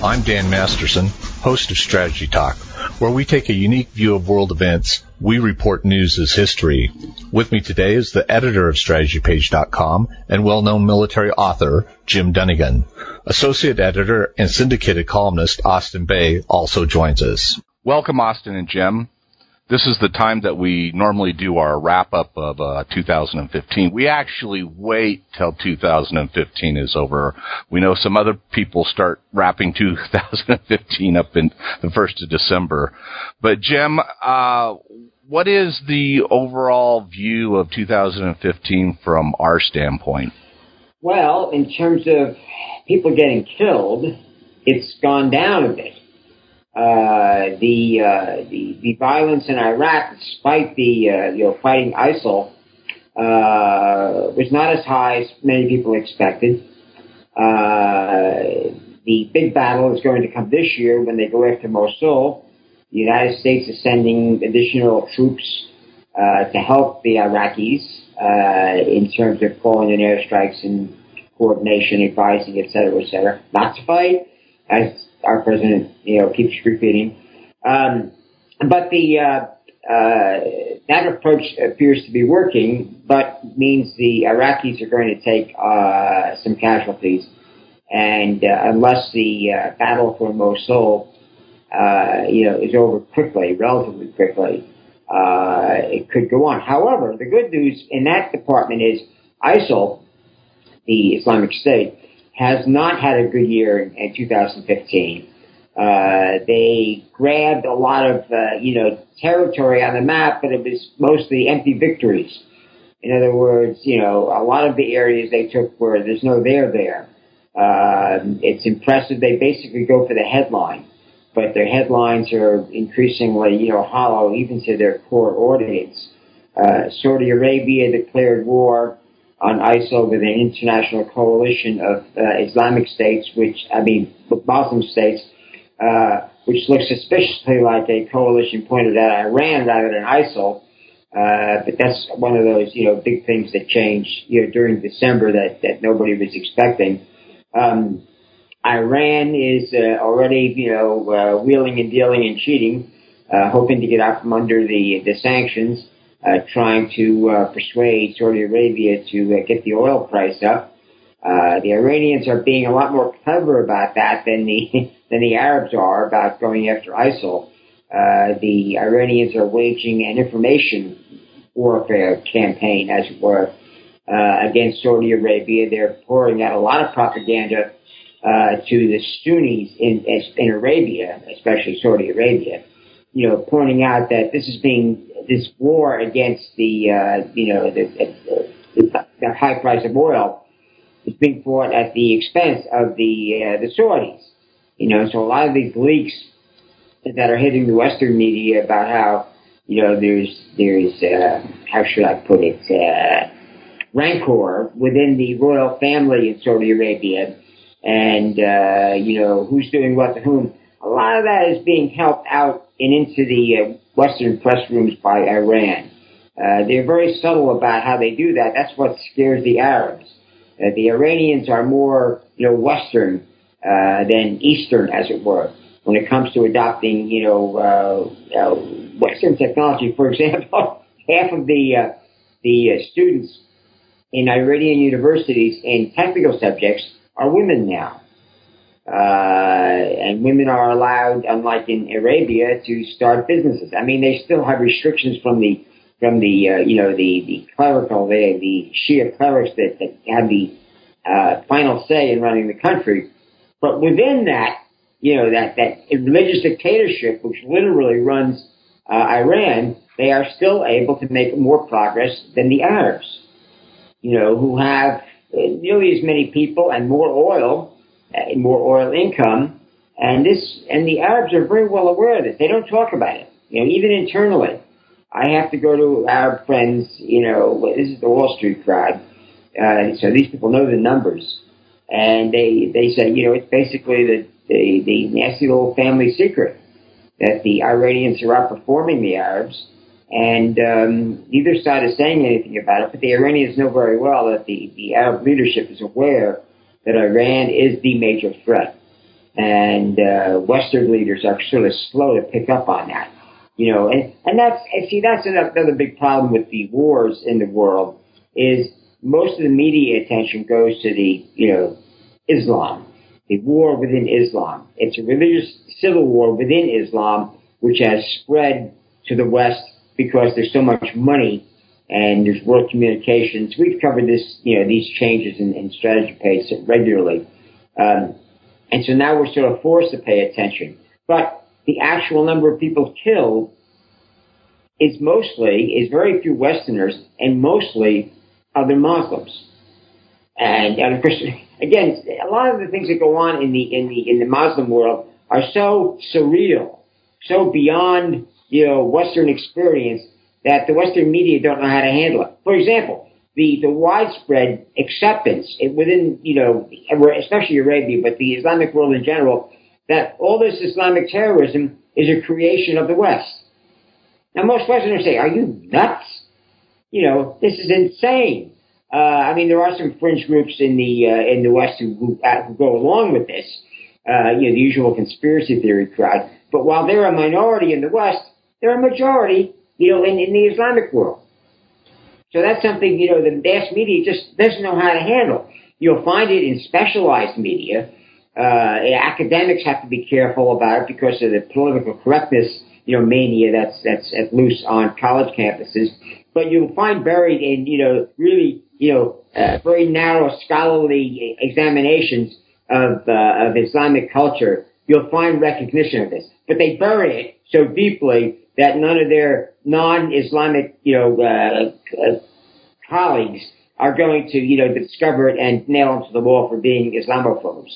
I'm Dan Masterson, host of Strategy Talk, where we take a unique view of world events. We report news as history. With me today is the editor of StrategyPage.com and well-known military author, Jim Dunnigan. Associate editor and syndicated columnist Austin Bay also joins us. Welcome, Austin and Jim. This is the time that we normally do our wrap-up of 2015. We actually wait till 2015 is over. We know some other people start wrapping 2015 up in the 1st of December. But, Jim, what is the overall view of 2015 from our standpoint? Well, in terms of people getting killed, it's gone down a bit. The violence in Iraq, despite the fighting ISIL, was not as high as many people expected. The big battle is going to come this year when they go after Mosul. The United States is sending additional troops to help the Iraqis in terms of calling in airstrikes and coordination, advising, et cetera, not to fight, as our president, keeps repeating. But that approach appears to be working, but means the Iraqis are going to take some casualties. And unless the battle for Mosul, is over quickly, relatively quickly, it could go on. However, the good news in that department is ISIL, the Islamic State, has not had a good year in 2015. They grabbed a lot of, territory on the map, but it was mostly empty victories. In other words, a lot of the areas they took where there's no there. It's impressive. They basically go for the headline, but their headlines are increasingly, hollow even to their core audience. Saudi Arabia declared war on ISIL with an international coalition of Islamic states, Muslim states, which looks suspiciously like a coalition pointed at Iran rather than ISIL. But that's one of those, big things that changed, during December that nobody was expecting. Iran is already, wheeling and dealing and cheating, hoping to get out from under the sanctions. Trying to persuade Saudi Arabia to get the oil price up. The Iranians are being a lot more clever about that than the Arabs are about going after ISIL. The Iranians are waging an information warfare campaign, as it were, against Saudi Arabia. They're pouring out a lot of propaganda to the Sunnis in Arabia, especially Saudi Arabia. Pointing out that this war against the high price of oil is being fought at the expense of the Saudis. So a lot of these leaks that are hitting the Western media about how, there's how should I put it, rancor within the royal family in Saudi Arabia and, who's doing what to whom. A lot of that is being helped out and into the Western press rooms by Iran. They're very subtle about how they do that. That's what scares the Arabs. The Iranians are more, Western than Eastern, as it were, when it comes to adopting, Western technology. For example, half of the students in Iranian universities in technical subjects are women now. And women are allowed, unlike in Arabia, to start businesses. They still have restrictions from the clerical, the Shia clerics that have the final say in running the country. But within that, that religious dictatorship, which literally runs Iran, they are still able to make more progress than the Arabs, who have nearly as many people and more oil income, and the Arabs are very well aware of this. They don't talk about it, even internally. I have to go to Arab friends, this is the Wall Street crowd, so these people know the numbers, and they say, it's basically the nasty little family secret that the Iranians are outperforming the Arabs, and neither side is saying anything about it, but the Iranians know very well that the Arab leadership is aware that Iran is the major threat. and Western leaders are sort of slow to pick up on that. And that's another big problem with the wars in the world is most of the media attention goes to the, Islam, the war within Islam. It's a religious civil war within Islam, which has spread to the West because there's so much money and there's world communications. We've covered this, these changes in strategy page regularly. And so now we're sort of forced to pay attention. But the actual number of people killed is very few Westerners and mostly other Muslims. And of course, again, a lot of the things that go on in the Muslim world are so surreal, so beyond, Western experience that the Western media don't know how to handle it. For example, the widespread acceptance within, especially Arabia, but the Islamic world in general, that all this Islamic terrorism is a creation of the West. Now, most Westerners say, are you nuts? This is insane. There are some fringe groups in the West who go along with this, the usual conspiracy theory crowd. But while they're a minority in the West, they're a majority, in the Islamic world. So that's something, the mass media just doesn't know how to handle. You'll find it in specialized media. Academics have to be careful about it because of the political correctness, mania that's at loose on college campuses. But you'll find buried in, really, very narrow scholarly examinations of Islamic culture, you'll find recognition of this. But they bury it so deeply that none of their non-Islamic, colleagues are going to, discover it and nail them to the wall for being Islamophobes.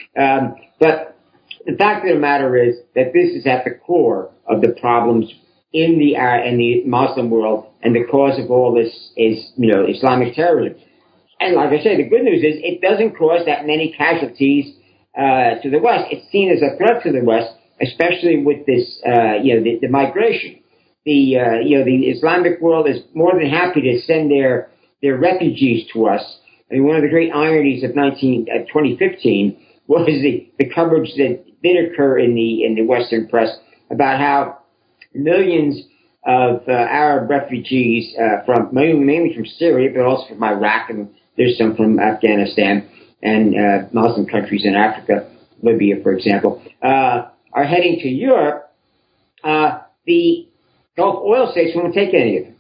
But the fact of the matter is that this is at the core of the problems in the Muslim world, and the cause of all this is, Islamic terrorism. And like I say, the good news is it doesn't cause that many casualties to the West. It's seen as a threat to the West, especially with this, the migration. The Islamic world is more than happy to send their refugees to us. One of the great ironies of 2015 was the coverage that did occur in the Western press about how millions of Arab refugees mainly from Syria, but also from Iraq, and there's some from Afghanistan and Muslim countries in Africa, Libya, for example, are heading to Europe. The Gulf oil states won't take any of them.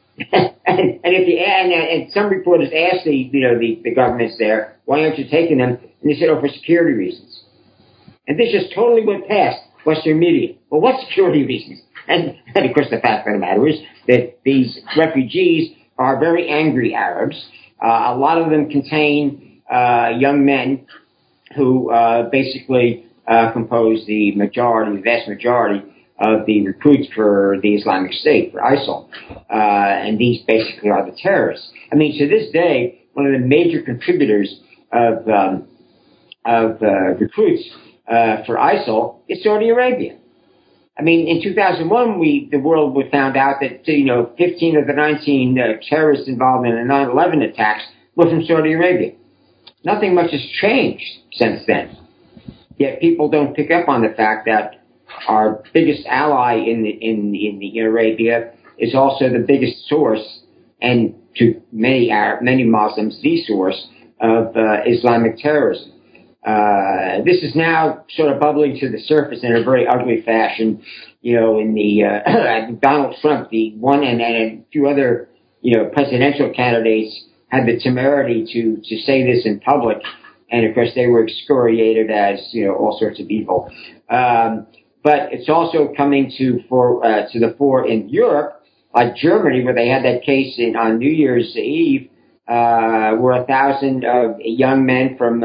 and some reporters asked the governments there, why aren't you taking them? And they said, for security reasons. And this just totally went past Western media. Well, what security reasons? And of course, the fact of the matter is that these refugees are very angry Arabs. A lot of them contain young men who basically compose the vast majority of the recruits for the Islamic State, for ISIL. And these basically are the terrorists. To this day, one of the major contributors of recruits for ISIL is Saudi Arabia. In 2001, the world found out that 15 of the 19 terrorists involved in the 9/11 attacks were from Saudi Arabia. Nothing much has changed since then. Yet people don't pick up on the fact that our biggest ally in Arabia is also the biggest source, and to many Muslims, the source of Islamic terrorism. This is now sort of bubbling to the surface in a very ugly fashion, in the Donald Trump, the one and a few other, presidential candidates had the temerity to say this in public, and of course they were excoriated as, all sorts of evil. But it's also coming to the fore in Europe, like Germany, where they had that case on New Year's Eve, where 1,000 young men from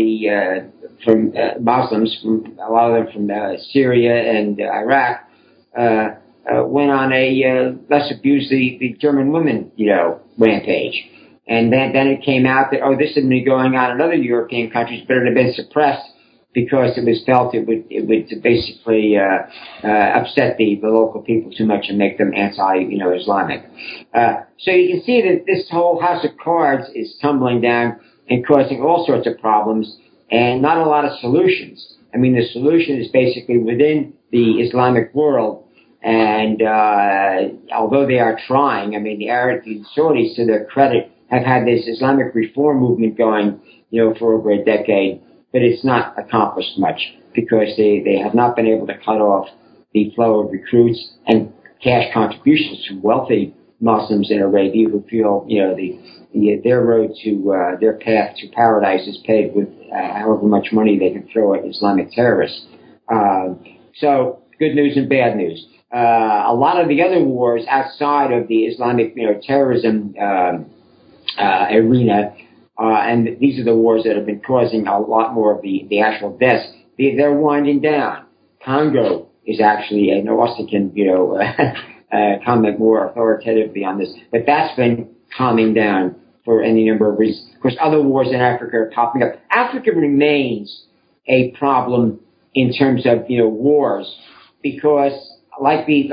Muslims, a lot of them from Syria and Iraq, went on a let's abuse the German women, rampage. And then it came out that this had been going on in other European countries, but it had been suppressed because it was felt it would basically upset the local people too much and make them anti-Islamic. So you can see that this whole house of cards is tumbling down and causing all sorts of problems and not a lot of solutions. I mean, the solution is basically within the Islamic world. And although they are trying, I mean, the Saudis, to their credit, have had this Islamic reform movement going, for over a decade, but it's not accomplished much because they have not been able to cut off the flow of recruits and cash contributions to wealthy Muslims in Arabia who feel, their road to their path to paradise is paved with however much money they can throw at Islamic terrorists. So good news and bad news. A lot of the other wars outside of the Islamic, terrorism arena, and these are the wars that have been causing a lot more of the actual deaths. They're winding down. Congo is actually, and Austin can, comment more authoritatively on this, but that's been calming down for any number of reasons. Of course, other wars in Africa are popping up. Africa remains a problem in terms of, wars, because like the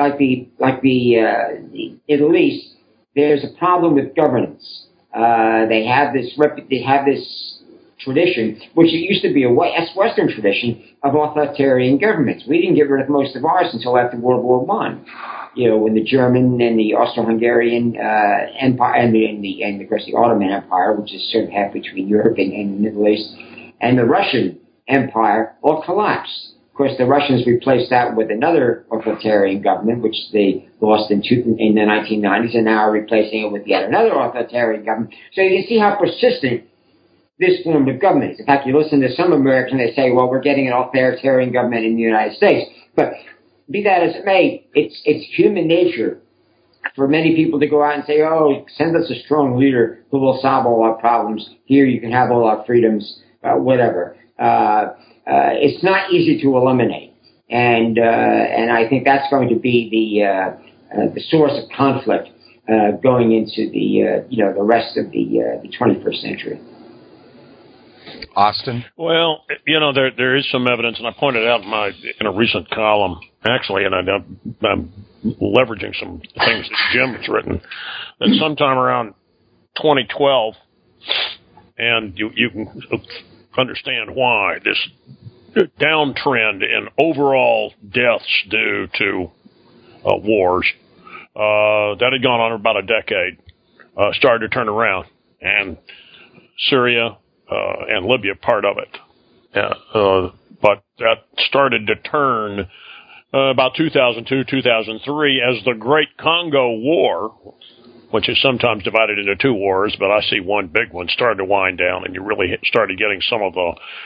Middle East, there's a problem with governance. They have this tradition, which it used to be a Western tradition of authoritarian governments. We didn't get rid of most of ours until after World War I. When the German and the Austro-Hungarian Empire and of course the Ottoman Empire, which is sort of half between Europe and the Middle East, and the Russian Empire all collapsed. Of course, the Russians replaced that with another authoritarian government, which they lost in the 1990s, and now are replacing it with yet another authoritarian government. So you can see how persistent this form of government is. In fact, you listen to some Americans, they say, well, we're getting an authoritarian government in the United States. But be that as it may, it's human nature for many people to go out and say, oh, send us a strong leader who will solve all our problems. Here you can have all our freedoms, whatever. It's not easy to eliminate. And I think that's going to be the source of conflict going into the rest of the 21st century. Austin? Well, there is some evidence, and I pointed out in a recent column, actually, and I'm leveraging some things that Jim has written, that sometime around 2012, and you can understand why, this downtrend in overall deaths due to wars that had gone on about a decade started to turn around, and Syria and Libya part of it. But that started to turn about 2002, 2003 as the Great Congo War, which is sometimes divided into two wars, but I see one big one, started to wind down, and you really started getting some of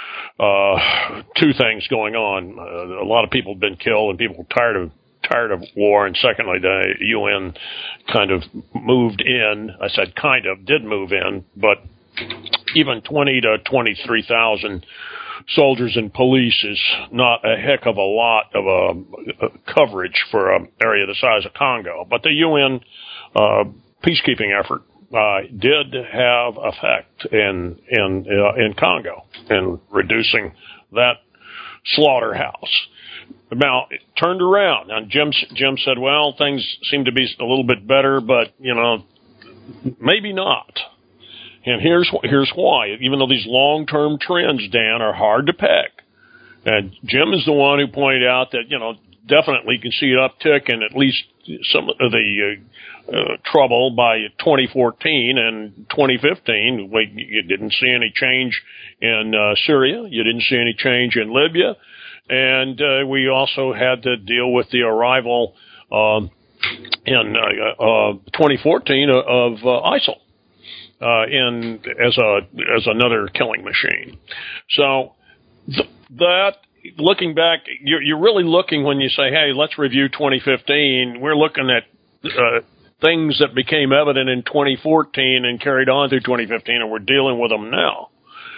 the two things going on. A lot of people have been killed, and people were tired of war, and secondly, the UN kind of moved in. I said kind of, did move in, but even 20 to 23,000 soldiers and police is not a heck of a lot of coverage for an area the size of Congo. But the UN peacekeeping effort did have effect in Congo in reducing that slaughterhouse. Now, it turned around, and Jim said, well, things seem to be a little bit better, but, maybe not. And here's why. Even though these long-term trends, Dan, are hard to peg, and Jim is the one who pointed out that, definitely you can see an uptick in at least some of the trouble by 2014 and 2015. You didn't see any change in Syria. You didn't see any change in Libya. And we also had to deal with the arrival in 2014 of ISIL. As another killing machine. So that, looking back, you're really looking when you say, hey, let's review 2015. We're looking at things that became evident in 2014 and carried on through 2015, and we're dealing with them now.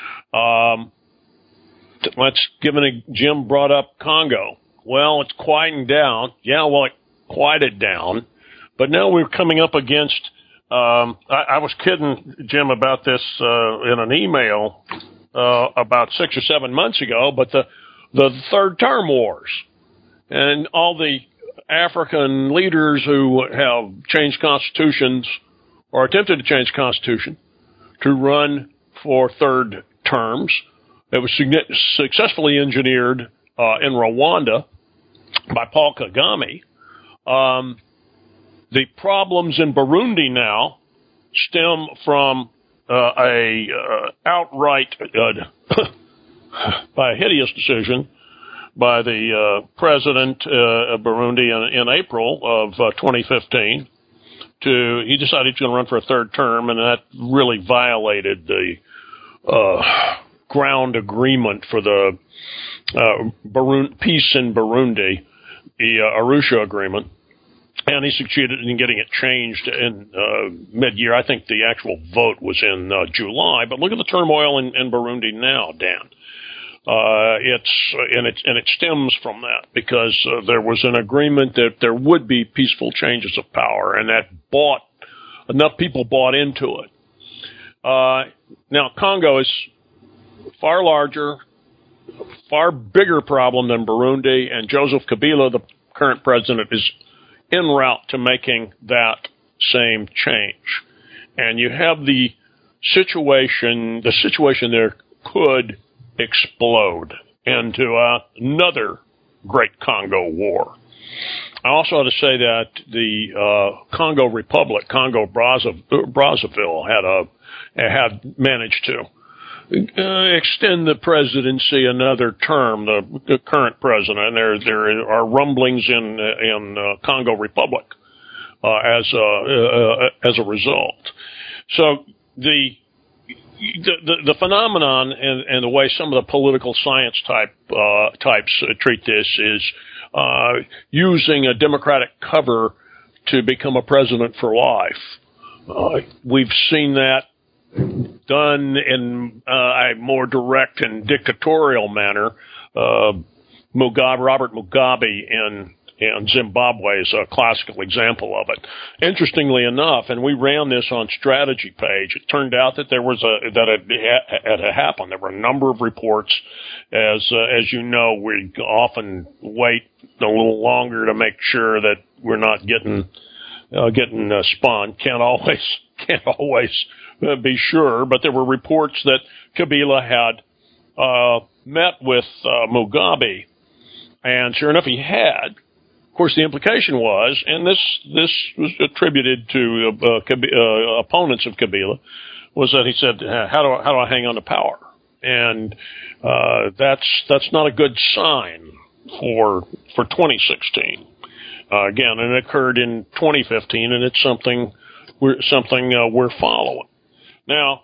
Jim brought up Congo. Well, it's quieting down. Yeah, well, it quieted down, but now we're coming up against. I was kidding Jim about this in an email about 6 or 7 months ago, but the third term wars and all the African leaders who have changed constitutions or attempted to change the constitution to run for third terms It was successfully engineered in Rwanda by Paul Kagame. The problems in Burundi now stem from a outright by a hideous decision by the president of Burundi in April of 2015. He decided he was going to run for a third term, and that really violated the ground agreement for the peace in Burundi, the Arusha agreement. And he succeeded in getting it changed in mid-year. I think the actual vote was in July. But look at the turmoil in Burundi now, Dan. It stems from that because there was an agreement that there would be peaceful changes of power, and that enough people bought into it. Now Congo is far larger, far bigger problem than Burundi, and Joseph Kabila, the current president, is en route to making that same change. And you have the situation there could explode into another Great Congo War. I also ought to say that the Congo Republic, Congo Brazzaville, had managed to extend the presidency another term. The current president, there are rumblings in Congo Republic as a result. So the phenomenon and the way some of the political science types treat this is using a Democratic cover to become a president for life. We've seen that done in a more direct and dictatorial manner. Robert Mugabe in Zimbabwe is a classical example of it. Interestingly enough, and we ran this on Strategy Page, it turned out that it had happened. There were a number of reports. As you know, we often wait a little longer to make sure that we're not getting spun. Can't always be sure, but there were reports that Kabila had met with Mugabe, and sure enough, he had. Of course, the implication was, and this was attributed to opponents of Kabila, was that he said, "How do I hang on to power?" And that's not a good sign for 2016. Again, and it occurred in 2015, and it's something we're following. Now,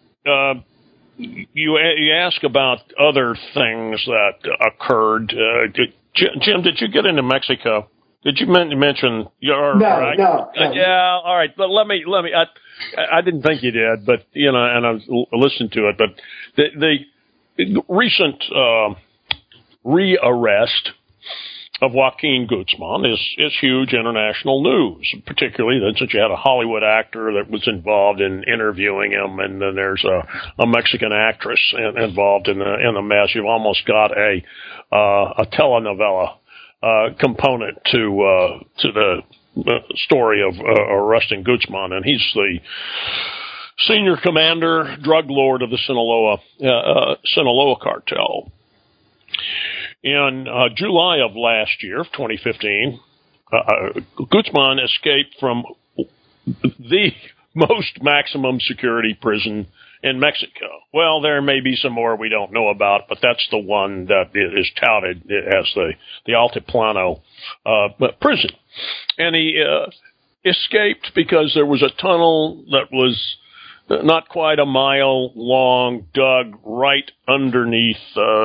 you ask about other things that occurred. Jim, did you get into Mexico? Did you mention your? No. Yeah, all right. But let me. I didn't think you did, but and I was listening to it. But the recent rearrest of Joaquin Guzman is huge international news, particularly since you had a Hollywood actor that was involved in interviewing him, and then there's a Mexican actress involved in the mess. You've almost got a telenovela component to the story of arresting Guzman, and he's the senior commander, drug lord of the Sinaloa cartel. In July of last year, 2015, Guzman escaped from the most maximum security prison in Mexico. Well, there may be some more we don't know about, but that's the one that is touted as the Altiplano prison. And he escaped because there was a tunnel that was not quite a mile long, dug right underneath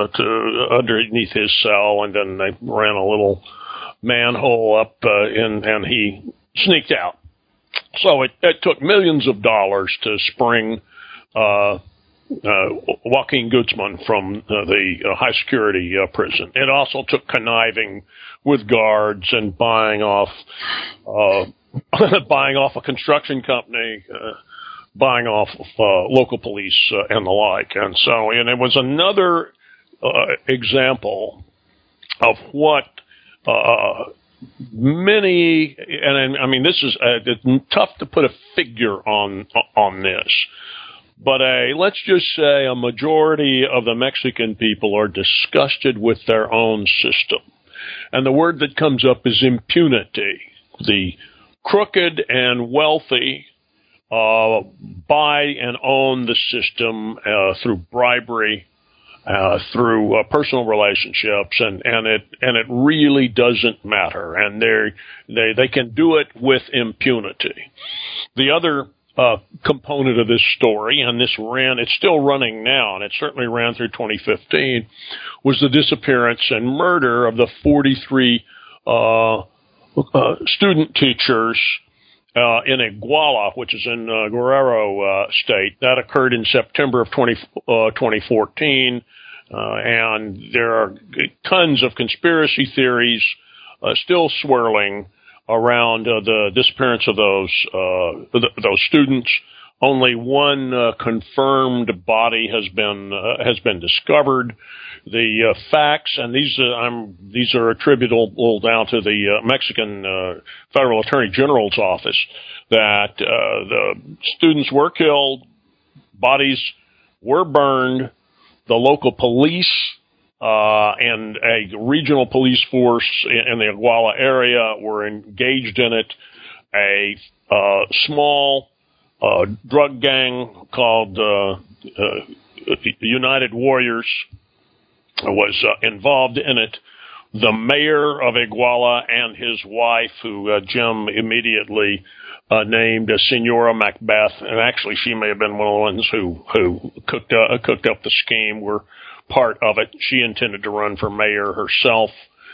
his cell, and then they ran a little manhole up, and he sneaked out. So it took millions of dollars to spring Joaquin Guzman from the high security prison. It also took conniving with guards and buying off a construction company. Buying off local police and the like. And it was another example of what many, and I mean, this is it's tough to put a figure on this, but let's just say a majority of the Mexican people are disgusted with their own system. And the word that comes up is impunity. The crooked and wealthy buy and own the system through bribery, through personal relationships, and it really doesn't matter, and they can do it with impunity. The other component of this story, and it's still running now, and it certainly ran through 2015, was the disappearance and murder of the 43 student teachers in Iguala, which is in Guerrero State. That occurred in September of 2014, and there are tons of conspiracy theories still swirling around the disappearance of those students. Only one confirmed body has been discovered. The facts, and these are attributable down to the Mexican Federal Attorney General's office, that the students were killed, bodies were burned, the local police and a regional police force in the Iguala area were engaged in it. A small drug gang called United Warriors was involved in it. The mayor of Iguala and his wife, who Jim immediately named Senora Macbeth, and actually she may have been one of the ones who cooked up the scheme, were part of it. She intended to run for mayor herself.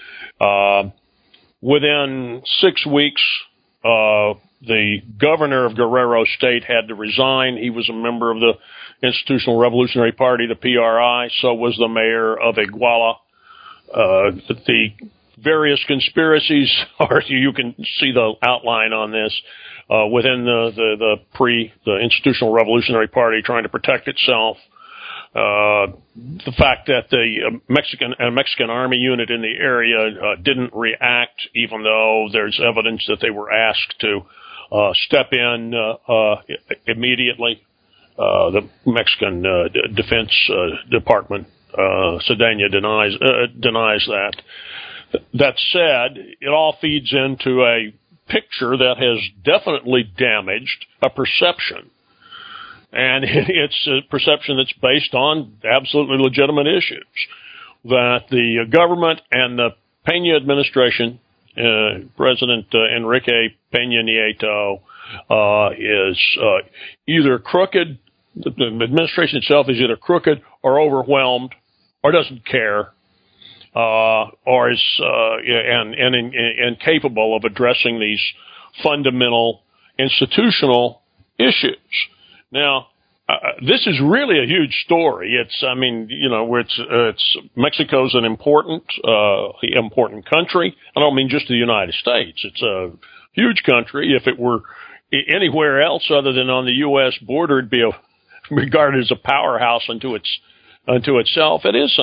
Within 6 weeks, the governor of Guerrero State had to resign. He was a member of the Institutional Revolutionary Party, the PRI. So was the mayor of Iguala. The various conspiracies you can see the outline on this, within the Institutional Revolutionary Party trying to protect itself. The fact that the Mexican army unit in the area didn't react, even though there's evidence that they were asked to step in immediately. The Mexican Defense Department, Sedena, denies that. That said, it all feeds into a picture that has definitely damaged a perception. And it's a perception that's based on absolutely legitimate issues. That the government and the Peña administration, President Enrique Peña Nieto, is either crooked. The administration itself is either crooked or overwhelmed or doesn't care, or is incapable of addressing these fundamental institutional issues. Now, this is really a huge story. It's Mexico's an important country. I don't mean just the United States. It's a huge country. If it were anywhere else other than on the U.S. border, it'd be regarded as a powerhouse unto itself. It is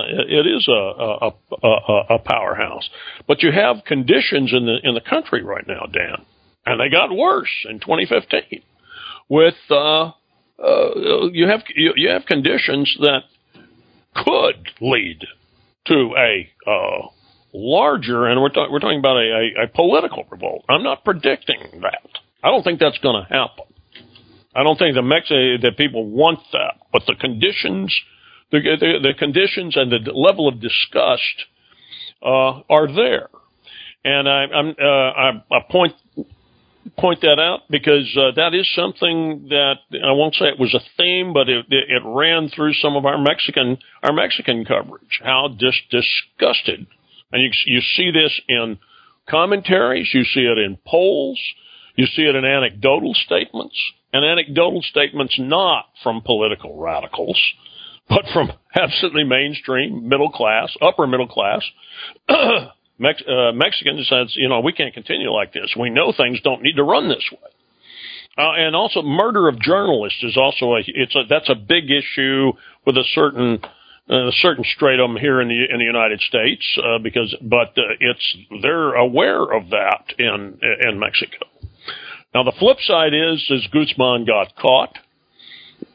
a powerhouse. But you have conditions in the country right now, Dan, and they got worse in 2015 with you have conditions that could lead to a larger, and we're talking about a political revolt. I'm not predicting that. I don't think that's going to happen. I don't think that people want that, but the conditions, the conditions and the level of disgust are there, and I point that out because that is something that I won't say it was a theme, but it ran through some of our Mexican coverage. How disgusted, and you see this in commentaries, you see it in polls, you see it in anecdotal statements, and anecdotal statements not from political radicals, but from absolutely mainstream middle class, upper middle class. Mexicans says, we can't continue like this. We know things don't need to run this way. And also, murder of journalists is also that's a big issue with a certain stratum here in the United States but they're aware of that in Mexico. Now the flip side is Guzman got caught.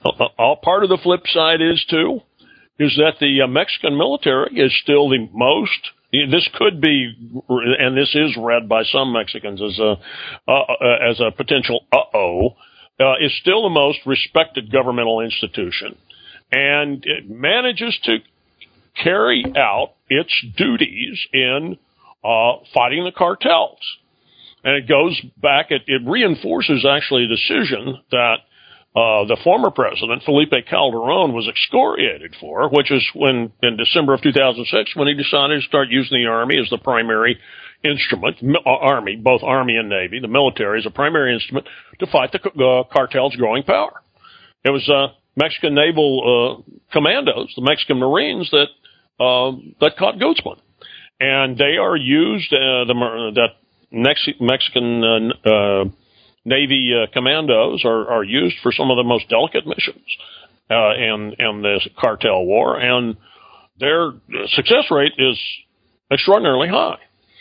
part of the flip side is that the Mexican military is still the most. This could be, and this is read by some Mexicans as a potential is still the most respected governmental institution, and it manages to carry out its duties in fighting the cartels. And it goes back, it reinforces actually a decision that the former president, Felipe Calderon, was excoriated for, which is when, in December of 2006, when he decided to start using the Army as the primary instrument, Army, both Army and Navy, the military as a primary instrument to fight the cartel's growing power. It was Mexican naval commandos, the Mexican Marines, that caught Guzman. And they are used, that Mexican Navy commandos are used for some of the most delicate missions in this cartel war, and their success rate is extraordinarily high.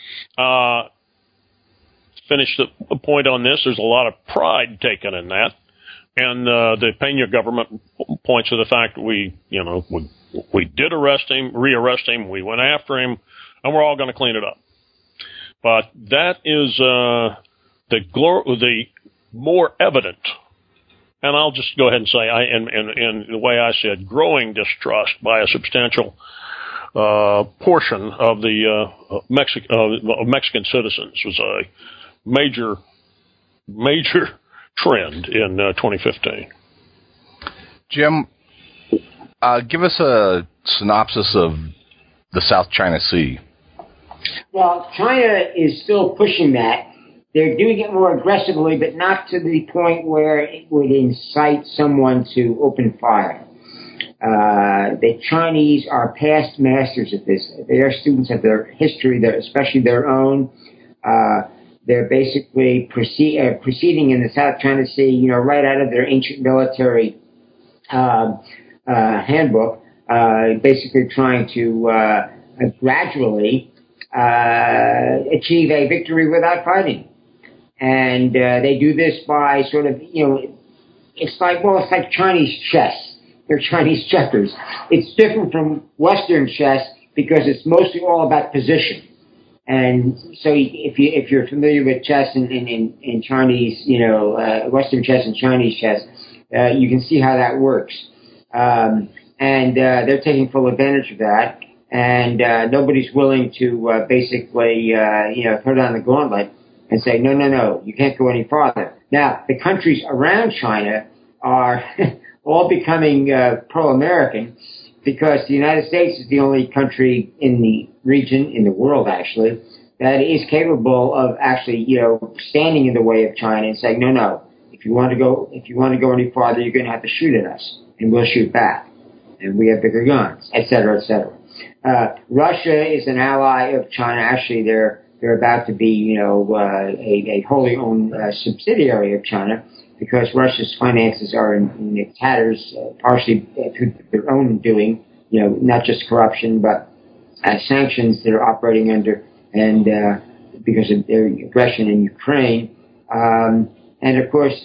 Finish the point on this, there's a lot of pride taken in that, and the Peña government points to the fact that we did arrest him, rearrest him, we went after him, and we're all going to clean it up. But that is the more evident, and I'll just go ahead and say, in the way I said, growing distrust by a substantial portion of the Mexican citizens was a major trend in 2015. Jim, give us a synopsis of the South China Sea. Well, China is still pushing that. They're doing it more aggressively, but not to the point where it would incite someone to open fire. The Chinese are past masters at this. They are students of their history, especially their own. They're basically proceeding in the South China Sea, right out of their ancient military handbook, basically trying to gradually achieve a victory without fighting. And they do this by sort of, it's like Chinese chess. They're Chinese checkers. It's different from Western chess because it's mostly all about position. And so if you're familiar with chess in Chinese, Western chess and Chinese chess, you can see how that works. And they're taking full advantage of that. And nobody's willing to basically, throw down the gauntlet and say, no, you can't go any farther. Now, the countries around China are all becoming pro-American because the United States is the only country in the region, in the world actually, that is capable of actually, standing in the way of China and saying, no, if you want to go any farther, you're going to have to shoot at us, and we'll shoot back, and we have bigger guns, et cetera, et cetera. Russia is an ally of China. Actually, they're about to be, a wholly owned subsidiary of China because Russia's finances are in tatters, partially through their own doing, not just corruption, but sanctions they're operating under, and because of their aggression in Ukraine. And of course,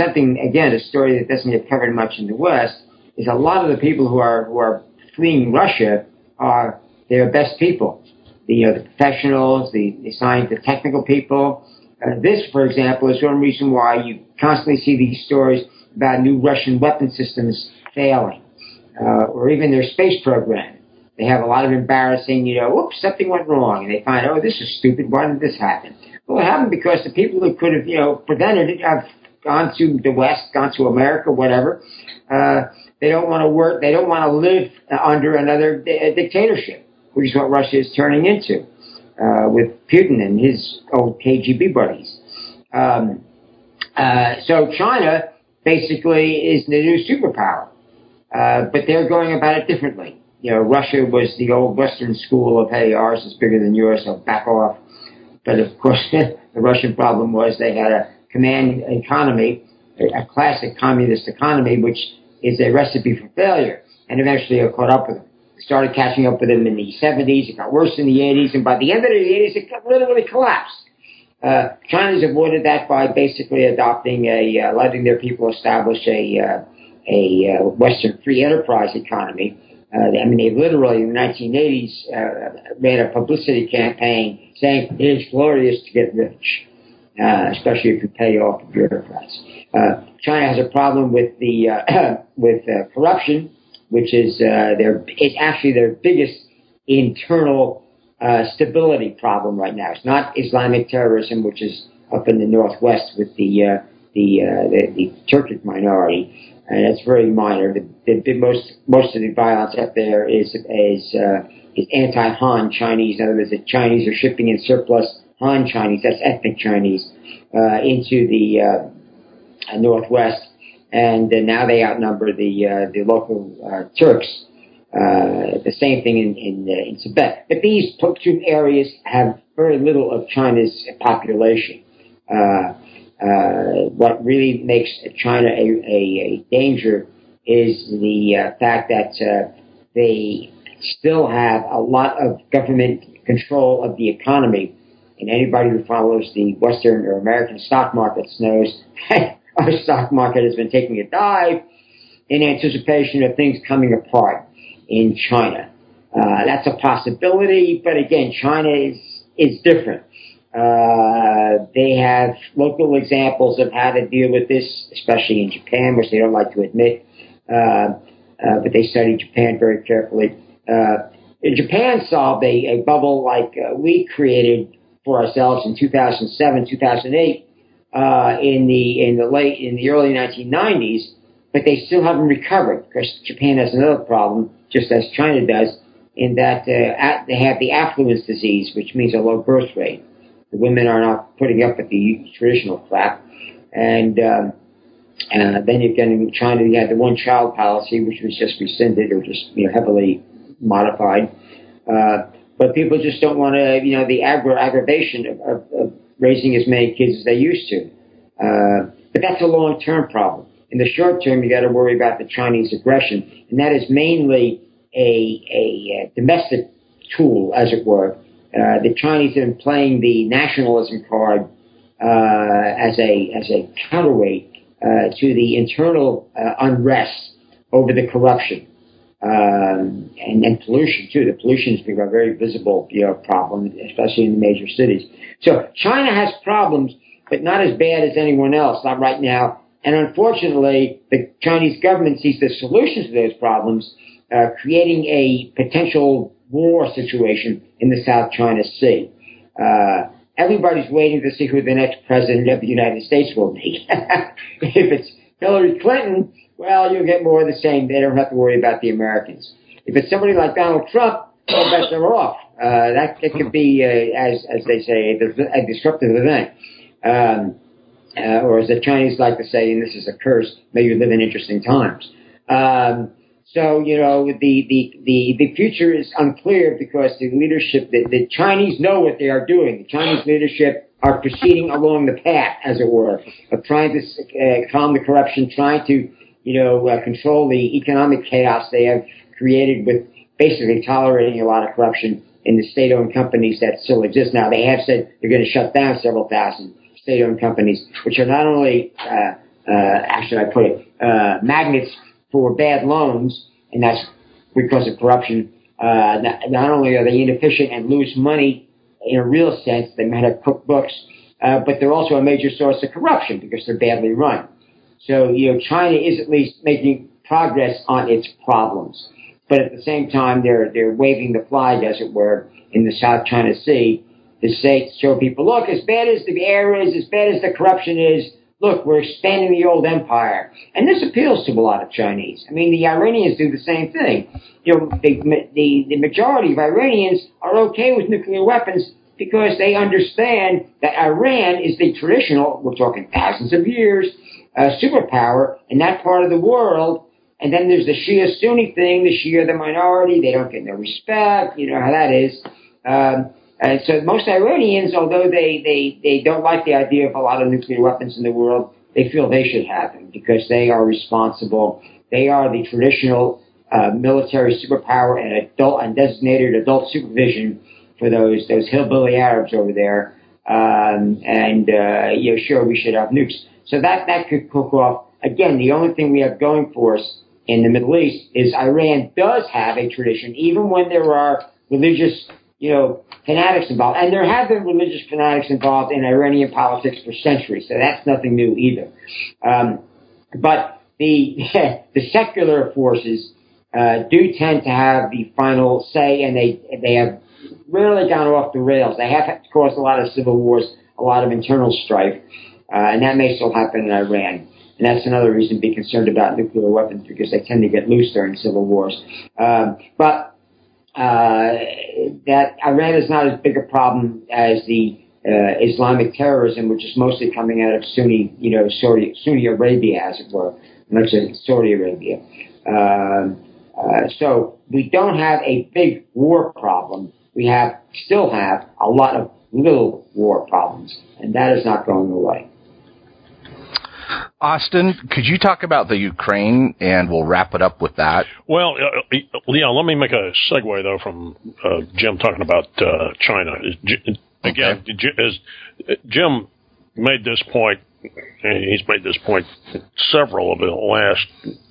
a story that doesn't get covered much in the West is a lot of the people who are fleeing Russia are their best people, the professionals, the scientific, technical people. This, for example, is one reason why you constantly see these stories about new Russian weapon systems failing, or even their space program. They have a lot of embarrassing, oops, something went wrong, and they find, this is stupid. Why did this happen? Well, it happened because the people who could have, prevented it have gone to the West, gone to America, whatever. They don't want to work. They don't want to live under another dictatorship, which is what Russia is turning into with Putin and his old KGB buddies. So China basically is the new superpower, but they're going about it differently. Russia was the old Western school of, hey, ours is bigger than yours, so back off. But of course, the Russian problem was they had a command economy, a classic communist economy, which is a recipe for failure. And eventually it caught up with them. It started catching up with them in the 70s. It got worse in the 80s. And by the end of the 80s, it literally collapsed. China's avoided that by basically adopting letting their people establish a Western free enterprise economy. I mean, they literally in the 1980s ran a publicity campaign saying it is glorious to get rich, especially if you pay off the bureaucrats. China has a problem with with corruption, which is it's actually their biggest internal stability problem right now. It's not Islamic terrorism, which is up in the northwest with the Turkic minority. And that's very minor. Most of the violence up there is anti-Han Chinese. In other words, the Chinese are shipping in surplus Han Chinese, that's ethnic Chinese, into the northwest, and now they outnumber the local Turks. The same thing in Tibet. But these two areas have very little of China's population. What really makes China a danger is the fact that they still have a lot of government control of the economy. And anybody who follows the Western or American stock markets knows our stock market has been taking a dive in anticipation of things coming apart in China. That's a possibility, but again, China is different. They have local examples of how to deal with this, especially in Japan, which they don't like to admit, but they study Japan very carefully. Japan solved a bubble like we created for ourselves in 2007, 2008, in the early 1990s, but they still haven't recovered because Japan has another problem, just as China does, in that they have the affluence disease, which means a low birth rate. The women are not putting up with the traditional crap. And then again, in China, you had the one-child policy, which was just rescinded or just heavily modified. But people just don't want to, the aggravation of raising as many kids as they used to. But that's a long-term problem. In the short term, you got to worry about the Chinese aggression, and that is mainly a domestic tool, as it were. The Chinese have been playing the nationalism card as a counterweight to the internal unrest over the corruption and pollution too. The pollution has become a very visible problem, especially in the major cities. So China has problems, but not as bad as anyone else, not right now. And unfortunately, the Chinese government sees the solutions to those problems, creating a potential war situation in the South China Sea. Everybody's waiting to see who the next president of the United States will be. If it's Hillary Clinton, well, you'll get more of the same. They don't have to worry about the Americans. If it's somebody like Donald Trump, well, best they're off. That could be, as they say, a disruptive event. Or as the Chinese like to say, and this is a curse, may you live in interesting times. So, the future is unclear because the leadership, the Chinese know what they are doing. The Chinese leadership are proceeding along the path, as it were, of trying to calm the corruption, trying to, control the economic chaos they have created with basically tolerating a lot of corruption in the state-owned companies that still exist now. They have said they're going to shut down several thousand state-owned companies, which are not only, how should I put it, magnets for bad loans, and that's because of corruption. Not only are they inefficient and lose money in a real sense, they might have cooked books, but they're also a major source of corruption because they're badly run. So, China is at least making progress on its problems. But at the same time, they're waving the flag, as it were, in the South China Sea to show people, look, as bad as the air is, as bad as the corruption is, look, we're expanding the old empire. And this appeals to a lot of Chinese. I mean, the Iranians do the same thing. The majority of Iranians are okay with nuclear weapons because they understand that Iran is the traditional, we're talking thousands of years, superpower in that part of the world. And then there's the Shia-Sunni thing, the Shia, the minority, they don't get no respect, you know how that is. And so most Iranians, although they don't like the idea of a lot of nuclear weapons in the world, they feel they should have them because they are responsible. They are the traditional military superpower and designated adult supervision for those hillbilly Arabs over there. Sure, we should have nukes. So that could cook off again, the only thing we have going for us in the Middle East is Iran does have a tradition, even when there are religious, fanatics involved. And there have been religious fanatics involved in Iranian politics for centuries, so that's nothing new either. But the secular forces do tend to have the final say, and they have rarely gone off the rails. They have caused a lot of civil wars, a lot of internal strife, and that may still happen in Iran. And that's another reason to be concerned about nuclear weapons, because they tend to get loose during civil wars. But that Iran is not as big a problem as the Islamic terrorism, which is mostly coming out of Sunni Arabia, as it were, much of Saudi Arabia. So we don't have a big war problem. We still have a lot of little war problems, and that is not going away. Austin, could you talk about the Ukraine, and we'll wrap it up with that? Well, let me make a segue, though, from Jim talking about China. Again, as Jim made this point, and he's made this point several of the last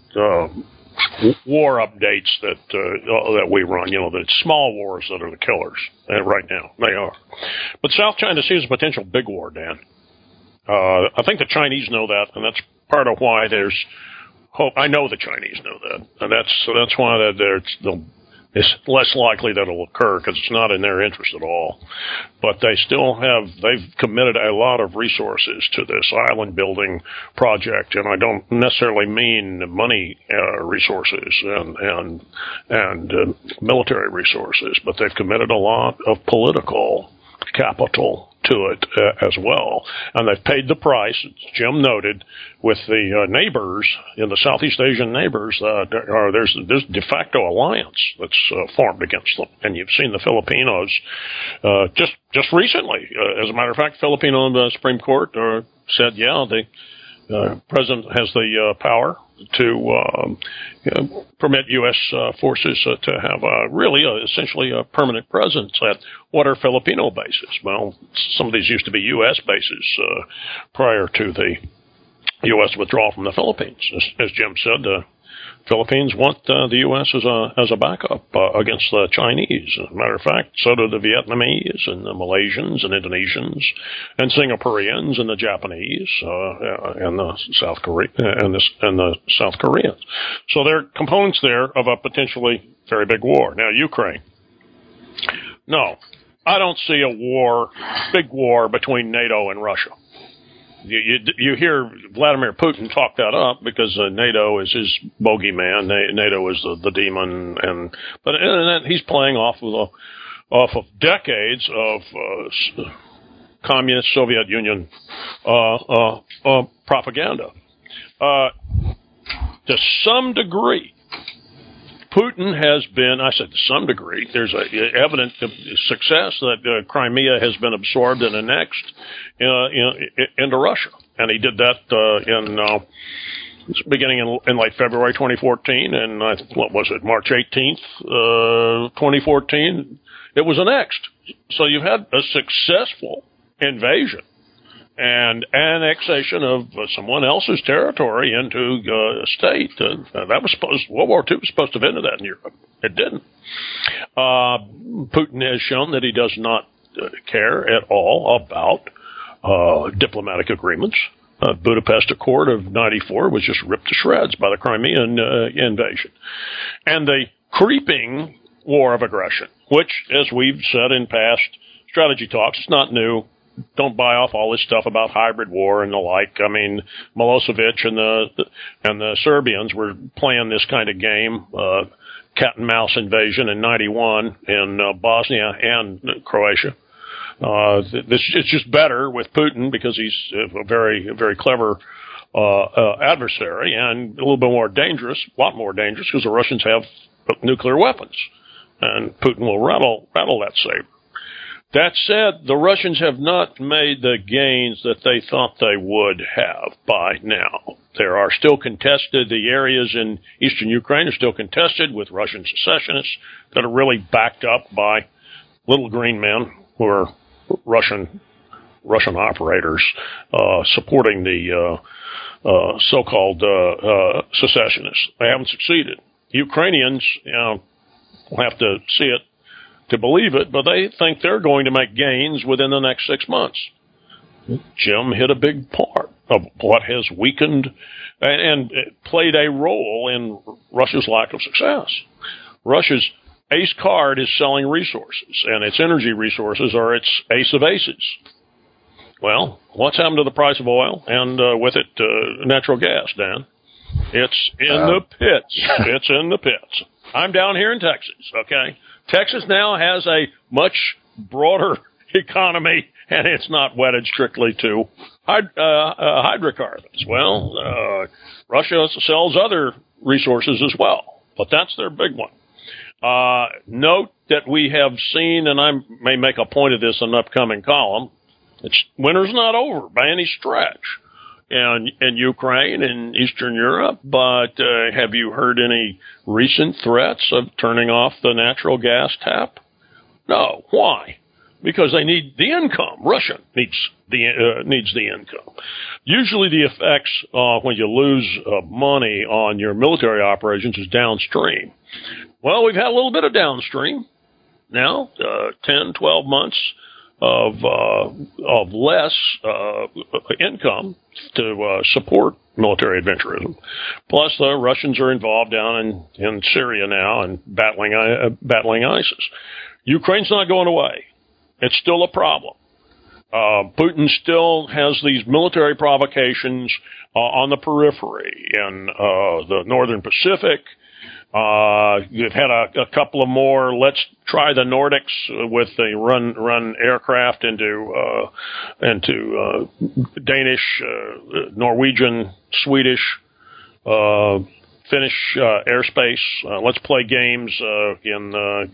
war updates that we run, the small wars that are the killers right now. They are. But South China Sea is a potential big war, Dan. I think the Chinese know that, and that's part of why there's hope. I know the Chinese know that, and that's why it's less likely that it'll occur, because it's not in their interest at all. But they've committed a lot of resources to this island building project, and I don't necessarily mean money resources and military resources, but they've committed a lot of political capital to it as well, and they've paid the price, as Jim noted, with the neighbors in the Southeast Asian neighbors. There's de facto alliance that's formed against them, and you've seen the Filipinos just recently. As a matter of fact, Filipino Supreme Court said, the president has the power to permit U.S. forces to have essentially a permanent presence at what are Filipino bases. Well, some of these used to be U.S. bases prior to the U.S. withdrawal from the Philippines. As Jim said, the Philippines want the U.S. as a backup against the Chinese. As a matter of fact, so do the Vietnamese and the Malaysians and Indonesians and Singaporeans and the Japanese and the South Koreans. So there are components there of a potentially very big war. Now, Ukraine. No, I don't see a big war between NATO and Russia. You hear Vladimir Putin talk that up because NATO is his bogeyman. NATO is the demon, but he's playing off of decades of communist Soviet Union propaganda. To some degree, Putin has been, I said to some degree, there's evident success that Crimea has been absorbed and annexed into Russia. And he did that beginning in late February 2014, and what was it, March 18th, 2014, it was annexed. So you've had a successful invasion and annexation of someone else's territory into a state. That was World War II was supposed to have ended that in Europe. It didn't. Putin has shown that he does not care at all about diplomatic agreements. Budapest Accord of '94 was just ripped to shreds by the Crimean invasion. And the creeping war of aggression, which, as we've said in past strategy talks, it's not new. Don't buy off all this stuff about hybrid war and the like. I mean, Milosevic and the Serbians were playing this kind of game, cat and mouse invasion in '91 in Bosnia and Croatia. It's just better with Putin because he's a very, very clever adversary, and a little bit more dangerous, a lot more dangerous, because the Russians have nuclear weapons, and Putin will rattle that saber. That said, the Russians have not made the gains that they thought they would have by now. There are still contested, the areas in eastern Ukraine are still contested with Russian secessionists that are really backed up by little green men who are Russian operators supporting the so-called secessionists. They haven't succeeded. Ukrainians, will have to see it to believe it, but they think they're going to make gains within the next 6 months. Jim hit a big part of what has weakened and played a role in Russia's lack of success. Russia's ace card is selling resources, and its energy resources are its ace of aces. Well, what's happened to the price of oil and with it natural gas, Dan? It's in the pits. It's in the pits. I'm down here in Texas, okay? Texas now has a much broader economy, and it's not wedded strictly to hydrocarbons. Well, Russia sells other resources as well, but that's their big one. Note that we have seen, and I may make a point of this in an upcoming column, winter's not over by any stretch in Ukraine and Eastern Europe, but have you heard any recent threats of turning off the natural gas tap? No. Why? Because they need the income. Russia needs the income. Usually the effects when you lose money on your military operations is downstream. Well, we've had a little bit of downstream now, 10, 12 months of less income to support military adventurism. Plus, the Russians are involved down in Syria now and battling ISIS. Ukraine's not going away. It's still a problem. Putin still has these military provocations on the periphery in the northern Pacific. You've had a couple of more. Let's try the Nordics with the run aircraft into Danish, Norwegian, Swedish, Finnish airspace. Let's play games in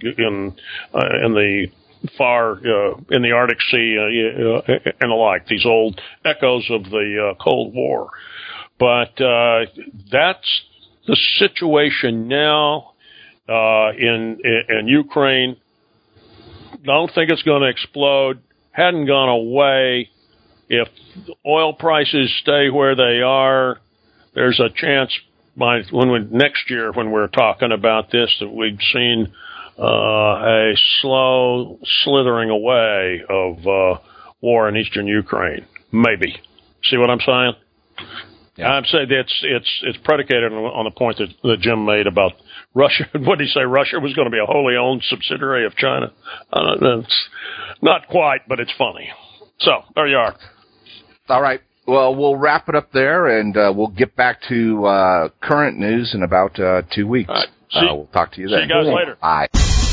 the far in the Arctic Sea and the like. These old echoes of the Cold War, but that's the situation now in Ukraine. Don't think it's going to explode. Hadn't gone away. If oil prices stay where they are, there's a chance next year when we're talking about this that we've seen a slow slithering away of war in eastern Ukraine. Maybe. See what I'm saying? Yeah. I'd say it's predicated on the point that Jim made about Russia. What did he say? Russia was going to be a wholly owned subsidiary of China. It's not quite, but it's funny. So there you are. All right. Well, we'll wrap it up there, and we'll get back to current news in about 2 weeks. All right. We'll talk to you then. See you guys later. Bye.